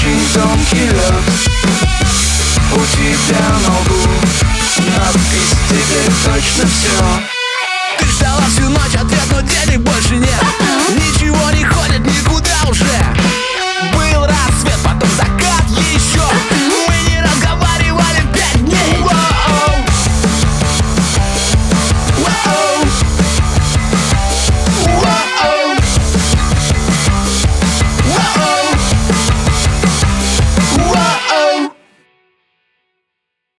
очень тонкий лед. У тебя на лбу надпись, теперь точно все. Ты ждала всю ночь ответ, но денег больше нет.